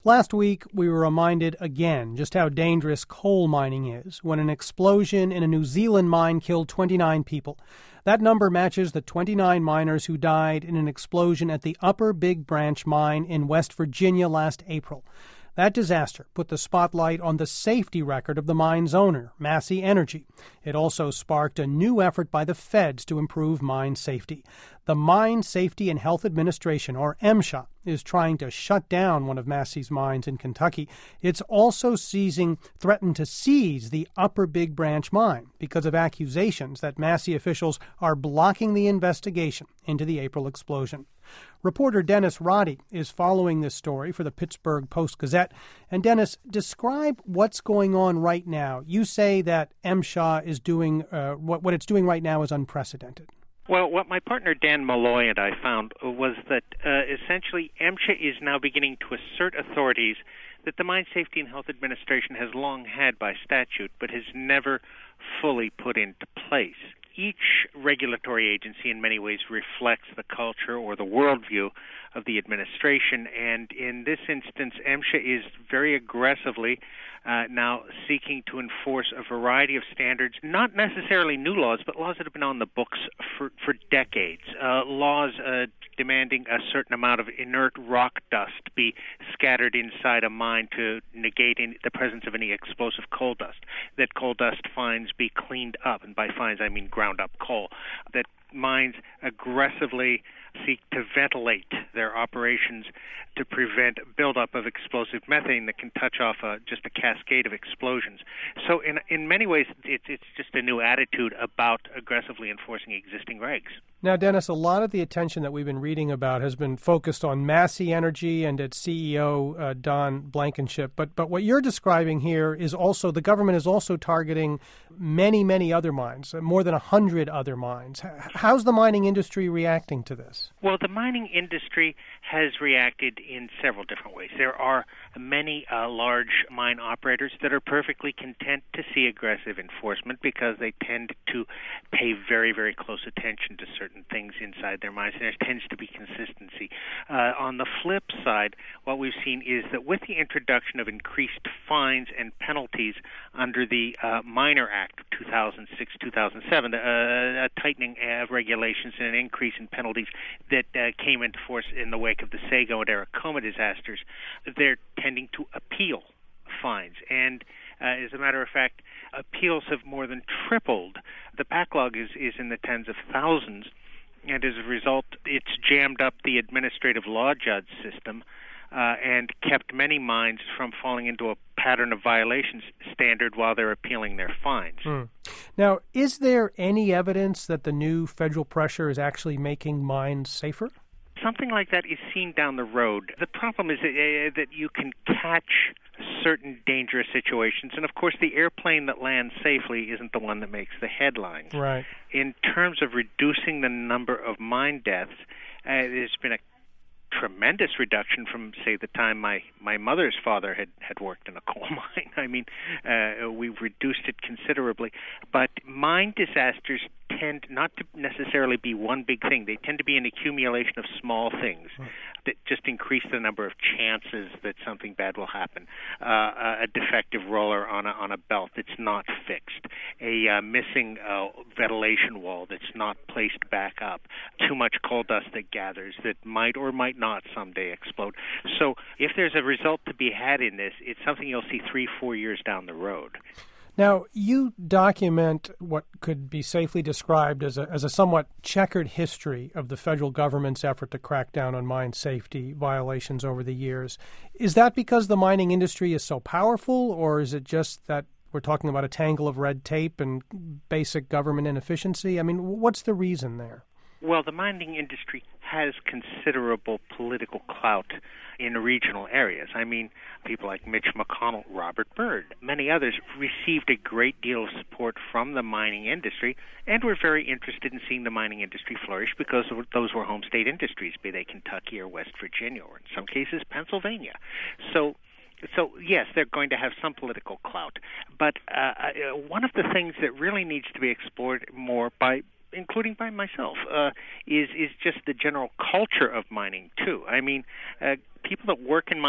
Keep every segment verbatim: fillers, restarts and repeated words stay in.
Last week, we were reminded again just how dangerous coal mining is when an explosion in a New Zealand mine killed twenty-nine people. That number matches the twenty-nine miners who died in an explosion at the Upper Big Branch mine in West Virginia last April. That disaster put the spotlight on the safety record of the mine's owner, Massey Energy. It also sparked a new effort by the feds to improve mine safety. The Mine Safety and Health Administration, or MSHA, is trying to shut down one of Massey's mines in Kentucky. It's also seizing, threatened to seize the Upper Big Branch mine because of accusations that Massey officials are blocking the investigation into the April explosion. Reporter Dennis Roddy is following this story for the Pittsburgh Post-Gazette. And Dennis, describe what's going on right now. You say that MSHA is doing, uh, what, what it's doing right now is unprecedented. Well, what my partner Dan Malloy and I found was that uh, essentially MSHA is now beginning to assert authorities that the Mine Safety and Health Administration has long had by statute, but has never fully put into place. Each regulatory agency in many ways reflects the culture or the worldview of the administration, and in this instance, MSHA is very aggressively uh, now seeking to enforce a variety of standards, not necessarily new laws, but laws that have been on the books for, for decades. Uh, laws uh, demanding a certain amount of inert rock dust be scattered inside a mine to negate any, the presence of any explosive coal dust, that coal dust fines be cleaned up, and by fines I mean ground up coal, that mines aggressively seek to ventilate their operations to prevent buildup of explosive methane that can touch off a, just a cascade of explosions. So in in many ways, it's it's just a new attitude about aggressively enforcing existing regs. Now, Dennis, a lot of the attention that we've been reading about has been focused on Massey Energy and its C E O, uh, Don Blankenship. But but what you're describing here is also, the government is also targeting many, many other mines, more than one hundred other mines. How's the mining industry reacting to this? Well, the mining industry has reacted in several different ways. There are many uh, large mine operators that are perfectly content to see aggressive enforcement because they tend to pay very, very close attention to certain things inside their mines, and there tends to be consistency. Uh, on the flip side, what we've seen is that with the introduction of increased fines and penalties under the uh, Miner Act of two thousand six two thousand seven, uh, a tightening of regulations and an increase in penalties that uh, came into force in the wake of the Sago and Aracoma disasters, they're tending to appeal fines. And uh, as a matter of fact, appeals have more than tripled. The backlog is, is in the tens of thousands, and as a result, it's jammed up the administrative law judge system uh, and kept many mines from falling into a pattern of violations standard while they're appealing their fines. Mm. Now, is there any evidence that the new federal pressure is actually making mines safer? Something like that is seen down the road. The problem is that, uh, that you can catch certain dangerous situations, and of course the airplane that lands safely isn't the one that makes the headlines. Right. In terms of reducing the number of mine deaths, uh, there's been a tremendous reduction from, say, the time my, my mother's father had, had worked in a coal mine. I mean, uh, we've reduced it considerably. But mine disasters tend not to necessarily be one big thing. They tend to be an accumulation of small things right. that just increase the number of chances that something bad will happen. Uh, a defective roller on a, on a belt that's not fixed, a uh, missing uh, ventilation wall that's not placed back up, too much coal dust that gathers that might or might not someday explode. So if there's a result to be had in this, it's something you'll see three, four years down the road. Now, you document what could be safely described as a, as a somewhat checkered history of the federal government's effort to crack down on mine safety violations over the years. Is that because the mining industry is so powerful, or is it just that we're talking about a tangle of red tape and basic government inefficiency? I mean, what's the reason there? Well, the mining industry has considerable political clout in regional areas. I mean, people like Mitch McConnell, Robert Byrd, many others received a great deal of support from the mining industry and were very interested in seeing the mining industry flourish because those were home state industries, be they Kentucky or West Virginia or in some cases Pennsylvania. So So, yes, they're going to have some political clout. But uh, one of the things that really needs to be explored more by including by myself, uh, is is just the general culture of mining, too. I mean, uh, people that work in mines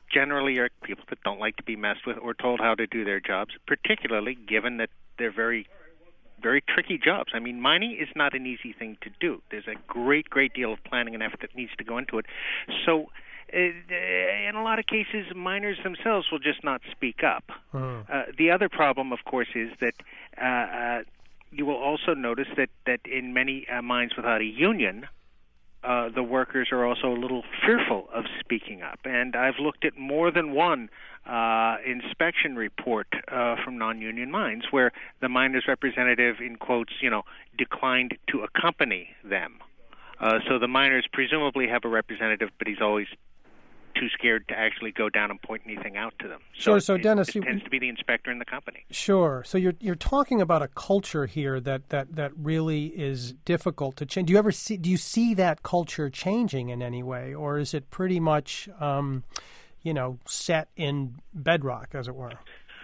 generally are people that don't like to be messed with or told how to do their jobs, particularly given that they're very, very tricky jobs. I mean, mining is not an easy thing to do. There's a great, great deal of planning and effort that needs to go into it. So uh, in a lot of cases, miners themselves will just not speak up. Mm. Uh, the other problem, of course, is that uh, uh, you will also notice that, that in many uh, mines without a union, Uh, the workers are also a little fearful of speaking up. And I've looked at more than one uh, inspection report uh, from non-union mines where the miners' representative, in quotes, you know, declined to accompany them. Uh, so the miners presumably have a representative, but he's always too scared to actually go down and point anything out to them. So sure. So it, Dennis, it you, tends to be the inspector in the company. Sure. So you're you're talking about a culture here that, that, that really is difficult to change. Do you ever see? Do you see that culture changing in any way, or is it pretty much, um, you know, set in bedrock, as it were?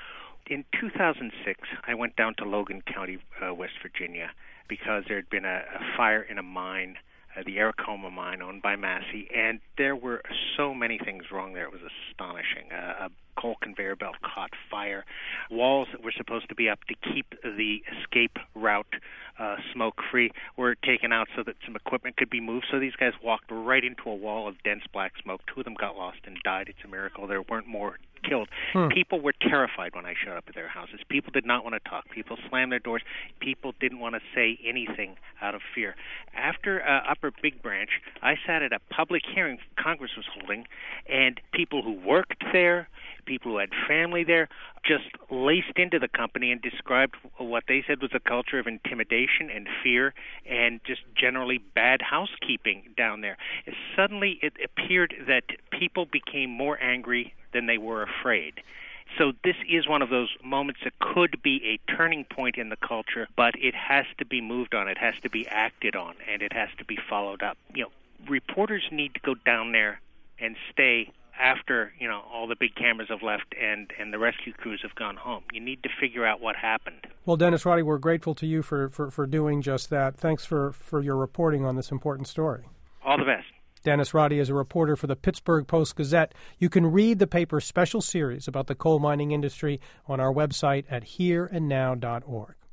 In two thousand six, I went down to Logan County, uh, West Virginia, because there had been a, a fire in a mine. Uh, the Aracoma mine owned by Massey, and there were so many things wrong there. It was astonishing. Uh, a coal conveyor belt caught fire. Walls that were supposed to be up to keep the escape route uh, smoke-free were taken out so that some equipment could be moved. So these guys walked right into a wall of dense black smoke. Two of them got lost and died. It's a miracle there weren't more killed. Hmm. People were terrified when I showed up at their houses. People did not want to talk. People slammed their doors. People didn't want to say anything out of fear. After uh, Upper Big Branch, I sat at a public hearing Congress was holding, and people who worked there, people who had family there, just laced into the company and described what they said was a culture of intimidation and fear and just generally bad housekeeping down there. Suddenly it appeared that people became more angry than they were afraid. So this is one of those moments that could be a turning point in the culture, but it has to be moved on, it has to be acted on, and it has to be followed up. You know, reporters need to go down there and stay after, you know, all the big cameras have left and, and the rescue crews have gone home. You need to figure out what happened. Well, Dennis Roddy, we're grateful to you for, for, for doing just that. Thanks for, for your reporting on this important story. All the best. Dennis Roddy is a reporter for the Pittsburgh Post-Gazette. You can read the paper's special series about the coal mining industry on our website at here and now dot org.